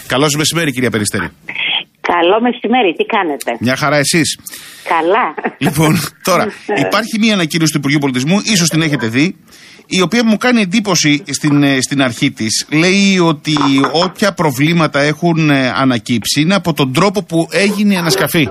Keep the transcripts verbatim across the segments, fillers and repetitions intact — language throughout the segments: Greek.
Καλώς μεσημέρι, κυρία Περιστέρη. Καλό μεσημέρι, τι κάνετε? Μια χαρά, εσείς? Καλά. Λοιπόν, τώρα, υπάρχει μια ανακοίνωση του Υπουργείου Πολιτισμού, ίσως την έχετε δει, η οποία μου κάνει εντύπωση στην, στην αρχή της. Λέει ότι όποια προβλήματα έχουν ανακύψει είναι από τον τρόπο που έγινε η ανασκαφή.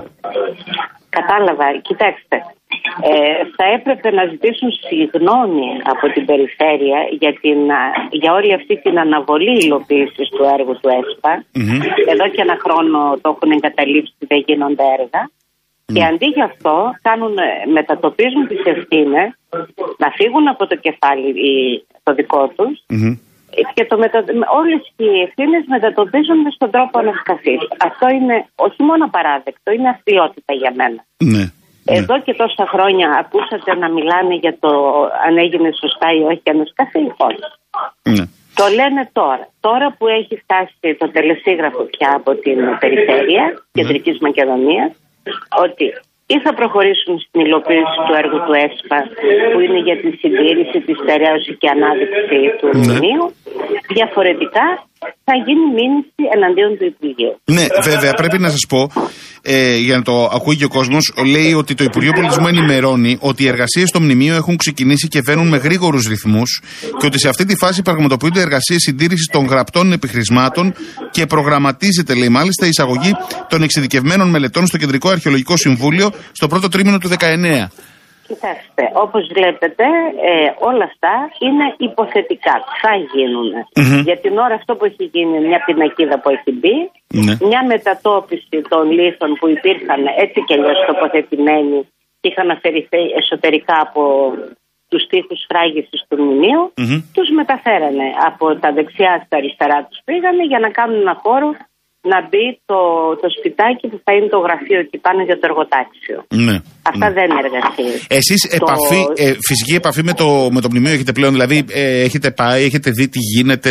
Κατάλαβα. Κοιτάξτε, ε, θα έπρεπε να ζητήσουν συγγνώμη από την περιφέρεια για, την, για όλη αυτή την αναβολή υλοποίησης του έργου του ΕΣΠΑ. Mm-hmm. Εδώ και ένα χρόνο το έχουν εγκαταλείψει, δεν γίνονται έργα. Mm. Και αντί γι' αυτό κάνουν, μετατοπίζουν τις ευθύνες να φύγουν από το κεφάλι το δικό τους. Mm-hmm. Και το μετα... όλες οι ευθύνες μετατοπίζονται στον τρόπο ανασκαφής. Αυτό είναι όχι μόνο απαράδεκτο, είναι αστιότητα για μένα. Ναι, Εδώ ναι. και τόσα χρόνια ακούσατε να μιλάνε για το αν έγινε σωστά ή όχι ανασκαφή. Όχι. Ναι. Το λένε τώρα. Τώρα που έχει φτάσει το τελεσίγραφο πια από την περιφέρεια Κεντρικής ναι. Μακεδονίας, ότι ή θα προχωρήσουν στην υλοποίηση του έργου του ΕΣΠΑ, που είναι για τη συντήρηση, τη στερέωση και ανάδειξη του μνημείου, διαφορετικά θα γίνει μήνυση εναντίον του Υπουργείου. Ναι, βέβαια, πρέπει να σας πω, ε, για να το ακούει και ο κόσμος, λέει ότι το Υπουργείο Πολιτισμού ενημερώνει ότι οι εργασίες στο μνημείο έχουν ξεκινήσει και βαίνουν με γρήγορους ρυθμούς και ότι σε αυτή τη φάση πραγματοποιούνται εργασίες συντήρησης των γραπτών επιχρησμάτων και προγραμματίζεται, λέει μάλιστα, η εισαγωγή των εξειδικευμένων μελετών στο Κεντρικό Αρχαιολογικό Συμβούλιο στο πρώτο τρίμηνο του δεκαεννέα. Κοιτάξτε, όπως βλέπετε, ε, όλα αυτά είναι υποθετικά. Θα γίνουν. Mm-hmm. Για την ώρα αυτό που έχει γίνει, μια πινακίδα που έχει μπει, mm-hmm. μια μετατόπιση των λίθων που υπήρχαν έτσι και αλλιώς τοποθετημένοι και είχαν αφαιρηθεί εσωτερικά από τους τοίχους φράγισης του μνημείου, mm-hmm. τους μεταφέρανε από τα δεξιά στα αριστερά, τους πήγανε για να κάνουν ένα χώρο να μπει το, το σπιτάκι που θα είναι το γραφείο εκεί πάνω για το εργοτάξιο. Ναι, αυτά ναι. δεν είναι εργασίες. Εσείς το... επαφή, ε, φυσική επαφή με το, με το μνημείο έχετε πλέον, δηλαδή ε, έχετε πάει, έχετε δει τι γίνεται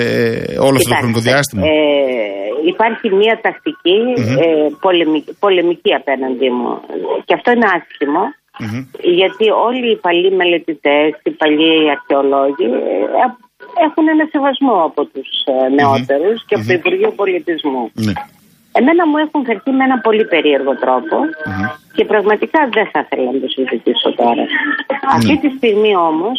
ε, όλο αυτό το χρονικό διάστημα. Ε, υπάρχει μια τακτική mm-hmm. ε, πολεμική, πολεμική απέναντί μου και αυτό είναι άσχημο mm-hmm. γιατί όλοι οι παλιοί μελετητές, οι παλιοί αρχαιολόγοι ε, έχουν ένα σεβασμό από τους νεότερους mm-hmm. και από το Υπουργείο Πολιτισμού. Mm-hmm. Εμένα μου έχουν φερθεί με ένα πολύ περίεργο τρόπο mm-hmm. και πραγματικά δεν θα ήθελα να το συζητήσω τώρα. Mm-hmm. Αυτή τη στιγμή όμως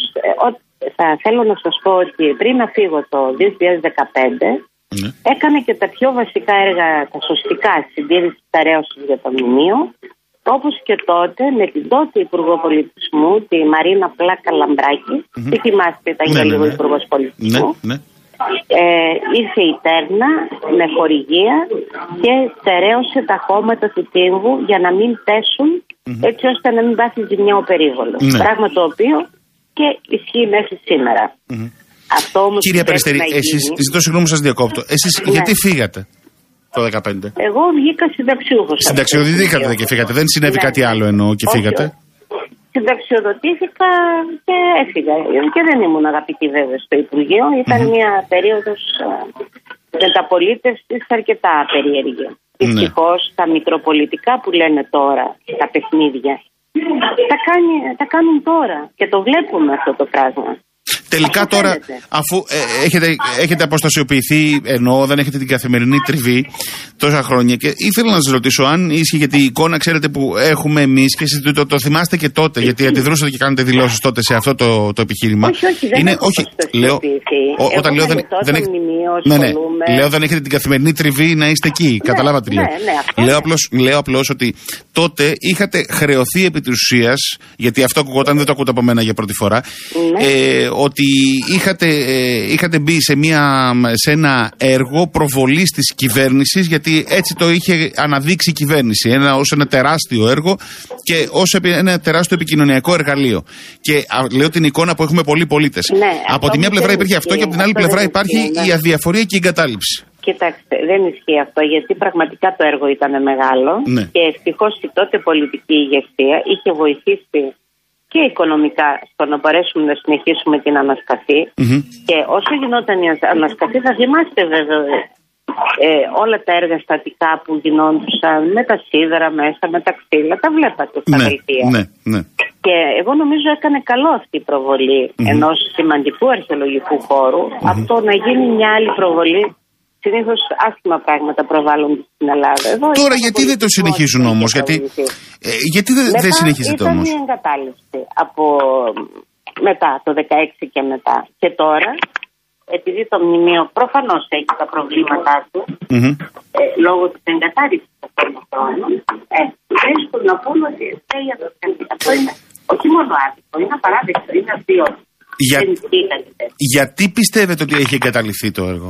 θα θέλω να σας πω ότι πριν να φύγω το δύο χιλιάδες δεκαπέντε mm-hmm. έκανε και τα πιο βασικά έργα, τα σωστικά συντήρηση στερέωσης για το μνημείο, όπως και τότε με την τότε Υπουργό Πολιτισμού, τη Μαρίνα Πλάκα Λαμπράκη, mm-hmm. τι θυμάστε, ήταν ναι, και λίγο ναι, ναι. Υπουργός Πολιτισμού. Ναι, ναι. Ε, ήρθε η Τέρνα με χορηγία και στερέωσε τα χώματα του τύμβου για να μην πέσουν mm-hmm. έτσι ώστε να μην πάθει ζημιά ο περίβολος. Ναι. Πράγμα το οποίο και ισχύει μέχρι σήμερα. Mm-hmm. Αυτό όμως Κυρία Περιστέρη, εσείς, ζητώ συγγνώμη που σας διακόπτω, εσείς ναι. γιατί φύγατε το δεκαπέντε? Εγώ βγήκα συνταξιούχος. Συνταξιοδοτήθηκατε και φύγατε, δεν συνέβη ναι. κάτι άλλο εννοώ και όχι, φύγατε? Συνταξιοδοτήθηκα και έφυγα και δεν ήμουν αγαπητή βέβαια στο Υπουργείο. Ήταν mm-hmm. μια περίοδος μεταπολίτευσης αρκετά περίεργη. Δυστυχώς mm-hmm. τα μητροπολιτικά που λένε τώρα, τα παιχνίδια, τα, κάνει, τα κάνουν τώρα και το βλέπουμε αυτό το πράγμα. Τελικά τώρα, αφού ε, έχετε, έχετε αποστασιοποιηθεί, εννοώ δεν έχετε την καθημερινή τριβή τόσα χρόνια, και ήθελα να σας ρωτήσω αν ίσχυε, γιατί η εικόνα ξέρετε που έχουμε εμείς και εσείς το, το, το θυμάστε και τότε, γιατί αντιδρούσατε και κάνετε δηλώσεις τότε σε αυτό το, το επιχείρημα. Όχι, όχι, δεν είναι, όχι, λέω, ο, όταν λέω δεν, δεν, έχ, ναι, ναι, λέω δεν έχετε την καθημερινή τριβή να είστε εκεί, ναι, καταλάβατε τι λέω. Ναι, ναι, λέω, απλώς, λέω απλώς ότι τότε είχατε χρεωθεί επί της ουσίας, γιατί αυτό ακουγόταν, δεν το ακούτε από μένα για πρώτη φορά, ναι. ε, ότι είχατε, ε, είχατε μπει σε, μια, σε ένα έργο προβολής της κυβέρνησης, γιατί έτσι το είχε αναδείξει η κυβέρνηση, ένα, ως ένα τεράστιο έργο και ως ένα τεράστιο επικοινωνιακό εργαλείο. Και α, λέω την εικόνα που έχουμε πολλοί πολίτες. Ναι, από τη μια πλευρά υπήρχε αυτό και από την άλλη πλευρά υπάρχει ναι. η αδιαφορία και η εγκατάλειψη. Κοιτάξτε, δεν ισχύει αυτό, γιατί πραγματικά το έργο ήταν μεγάλο ναι. και ευτυχώς η τότε πολιτική ηγεσία είχε βοηθήσει και οικονομικά στο να μπορέσουμε να συνεχίσουμε την ανασκαφή. Mm-hmm. Και όσο γινόταν η ανασκαφή, θα θυμάστε βέβαια ε, όλα τα έργα στατικά που γινόντουσαν με τα σίδερα μέσα, με τα ξύλα, τα βλέπατε στα δελτία. Ναι, ναι, ναι. Και εγώ νομίζω έκανε καλό αυτή η προβολή mm-hmm. ενός σημαντικού αρχαιολογικού χώρου mm-hmm. από το να γίνει μια άλλη προβολή συνήθως άσχημα πράγματα προβάλλονται στην Ελλάδα. Εδώ τώρα γιατί δεν το συνεχίζουν όμως, γιατί, ε, γιατί δεν δε συνεχίζεται όμως. Ήταν η εγκατάλειψη από μετά το δεκαέξι και μετά. Και τώρα, επειδή το μνημείο προφανώς έχει τα προβλήματά του, mm-hmm. ε, λόγω της εγκατάλειψης αυτών των χρόνων, ε, βρίσκουν να πούν ότι αυτό είναι όχι μόνο άδικο, είναι απαράδεκτο, είναι αβίωτο. Για... Γιατί πιστεύετε ότι έχει εγκαταλειφθεί το έργο?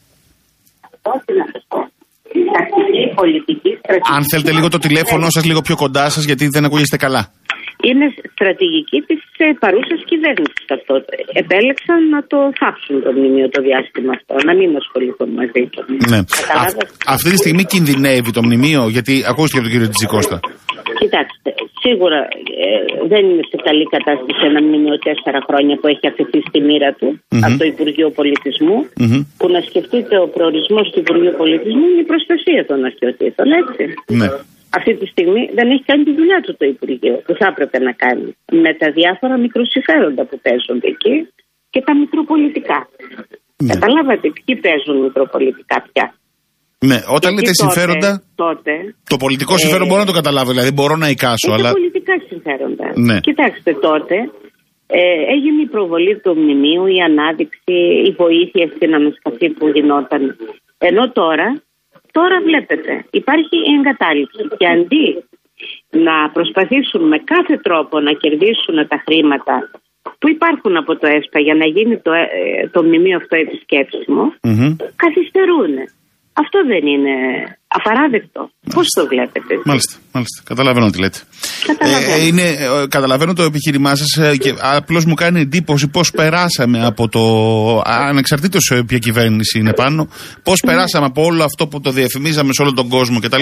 Αυτό τι να σας πω. Τακτική, πολιτική, στρατηγική. Αν θέλετε λίγο το τηλέφωνο σας λίγο πιο κοντά σας, γιατί δεν ακούγεστε καλά. Είναι στρατηγική της παρούσας κυβέρνησης αυτό. Επέλεξαν να το θάψουν το μνημείο το διάστημα αυτό, να μην ασχοληθούν μαζί του. Ναι. Α, αυτή τη στιγμή κινδυνεύει το μνημείο, γιατί ακούστηκε από τον κύριο Τζικώστα. Κοιτάξτε, σίγουρα ε, δεν είναι σε καλή κατάσταση ένα μνημείο τέσσερα χρόνια που έχει αφαιθεί στη μοίρα του mm-hmm. από το Υπουργείο Πολιτισμού. Mm-hmm. Που να σκεφτείτε, ο προορισμός του Υπουργείου Πολιτισμού είναι η προστασία των αρχαιοτήτων, έτσι. Ναι. Αυτή τη στιγμή δεν έχει κάνει τη δουλειά του το Υπουργείο που θα έπρεπε να κάνει. Με τα διάφορα μικροσυμφέροντα που παίζονται εκεί και τα μικροπολιτικά. Ναι. Καταλάβατε ποιοι παίζουν μικροπολιτικά πια. Ναι, όταν λέτε τότε, συμφέροντα, τότε, το πολιτικό ε, συμφέρον μπορώ να το καταλάβω, δηλαδή μπορώ να εικάσω. Αλλά... Τα πολιτικά συμφέροντα. Ναι. Κοιτάξτε, τότε ε, έγινε η προβολή του μνημείου, η ανάδειξη, η βοήθεια στην ανασκαφή που γινόταν. Ενώ τώρα, τώρα βλέπετε, υπάρχει η εγκατάλειψη. Και αντί να προσπαθήσουν με κάθε τρόπο να κερδίσουν τα χρήματα που υπάρχουν από το ΕΣΠΑ για να γίνει το, ε, το μνημείο αυτό επισκέψιμο, mm-hmm. καθυστερούν. Αυτό δεν είναι απαράδεκτο. Πώς το βλέπετε? Μάλιστα, μάλιστα. Καταλαβαίνω τι λέτε. Καταλαβαίνω. Ε, είναι, καταλαβαίνω το επιχείρημά σας και απλώς μου κάνει εντύπωση πώς περάσαμε από το, ανεξαρτήτως ποια κυβέρνηση είναι πάνω, πώς περάσαμε από όλο αυτό που το διαφημίζαμε σε όλο τον κόσμο κτλ.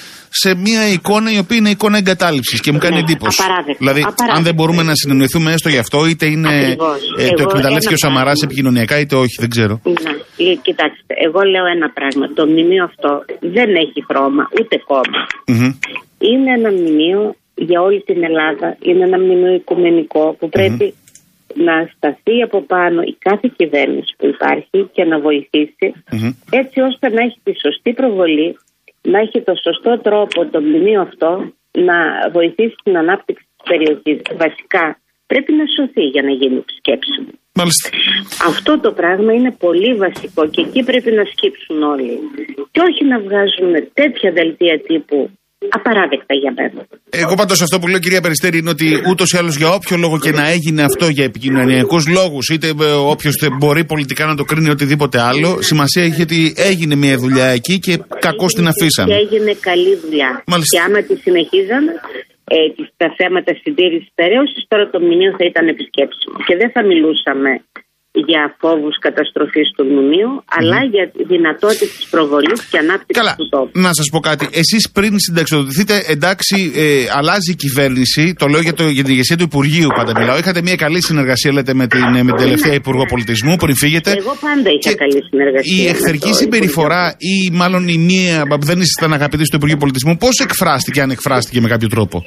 Σε μια εικόνα η οποία είναι εικόνα εγκατάλειψης και μου κάνει ναι, εντύπωση. Απαράδεκτο. Δηλαδή, απαράδεκτο. Αν δεν μπορούμε να συνεννοηθούμε έστω γι' αυτό, είτε είναι ε, το εκμεταλλεύτηκε ο Σαμαράς επικοινωνιακά, είτε όχι, δεν ξέρω. Ναι. Κοιτάξτε, εγώ λέω ένα πράγμα. Το μνημείο αυτό δεν έχει χρώμα, ούτε κόμμα. Mm-hmm. Είναι ένα μνημείο για όλη την Ελλάδα. Είναι ένα μνημείο οικουμενικό που πρέπει mm-hmm. να σταθεί από πάνω η κάθε κυβέρνηση που υπάρχει και να βοηθήσει mm-hmm. έτσι ώστε να έχει τη σωστή προβολή, να έχει το σωστό τρόπο το μνημείο αυτό να βοηθήσει την ανάπτυξη της περιοχής. Βασικά πρέπει να σωθεί για να γίνει επισκέψιμο. Μάλιστα. Αυτό το πράγμα είναι πολύ βασικό και εκεί πρέπει να σκύψουν όλοι. Και όχι να βγάζουν τέτοια δελτία τύπου απαράδεκτα για μένα. Εγώ πάντως αυτό που λέω, κυρία Περιστέρη, είναι ότι ούτως ή άλλως για όποιο λόγο και να έγινε αυτό για επικοινωνιακούς λόγους, είτε όποιος μπορεί πολιτικά να το κρίνει οτιδήποτε άλλο, σημασία έχει ότι έγινε μια δουλειά εκεί και κακώς την αφήσαμε. Και έγινε καλή δουλειά. Μάλιστα. Και άμα τη συνεχίζαν ε, τα θέματα συντήρησης περαίωσης, τώρα το μνημείο θα ήταν επισκέψιμο. Και δεν θα μιλούσαμε για φόβους καταστροφής του μνημείου, mm. αλλά για δυνατότητες της προβολής και ανάπτυξης του τόπου. Να σας πω κάτι. Εσείς πριν συνταξιοδοτηθείτε, εντάξει, ε, αλλάζει η κυβέρνηση, το λέω για, το, για την ηγεσία του Υπουργείου πάντα μιλάω. Είχατε μια καλή συνεργασία, λέτε, με την, με την τελευταία Υπουργό Πολιτισμού πριν φύγετε. Εγώ πάντα είχα καλή συνεργασία. Η εχθρική συμπεριφορά ή μάλλον η μία που δεν ήσασταν αγαπητοί στο Υπουργείο Πολιτισμού, πώς εκφράστηκε, αν εκφράστηκε με κάποιο τρόπο?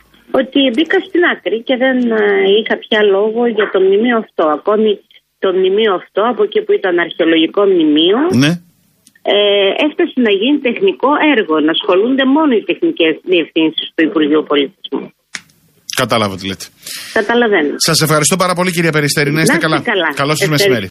Ότι μπήκα στην άκρη και δεν είχα πια λόγο για το μνημείο αυτό. Ακόμη το μνημείο αυτό, από εκεί που ήταν αρχαιολογικό μνημείο, ναι. ε, έφτασε να γίνει τεχνικό έργο, να ασχολούνται μόνο οι τεχνικές διευθύνσεις του Υπουργείου Πολιτισμού. Κατάλαβα τι λέτε. Καταλαβαίνω. Σας ευχαριστώ πάρα πολύ, κυρία Περιστέρη. Να είστε καλά. καλά. Καλό σας μεσημέρι.